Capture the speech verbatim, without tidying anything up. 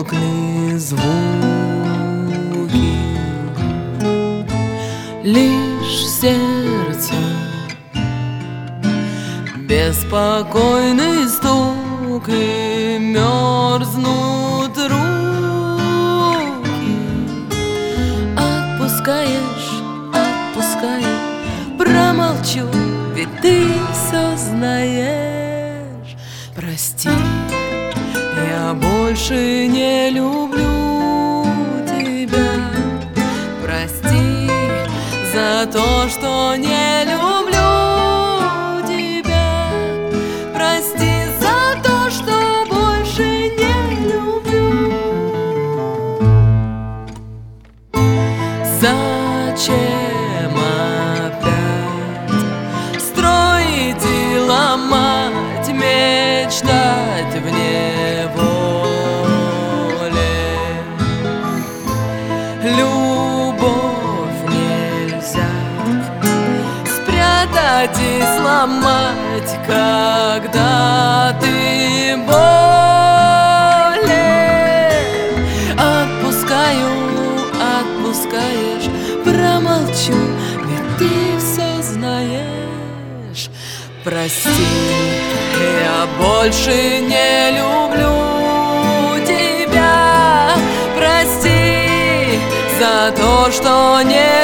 умолкли звуки, лишь сердце беспокойный стук, и мерзнут руки. Отпускаешь, отпускаешь, промолчу, ведь ты все знаешь. Прости, я больше не люблю тебя. Прости за то, что не люблю тебя. Прости за то, что больше не люблю. Зачем опять строить и ломать, мечтать в неволе? Любовь нельзя спрятать и сломать, когда ты болен. Отпускаю, отпускаешь, промолчу, ведь ты все знаешь. Прости, я больше не люблю тебя. Прости за то, что не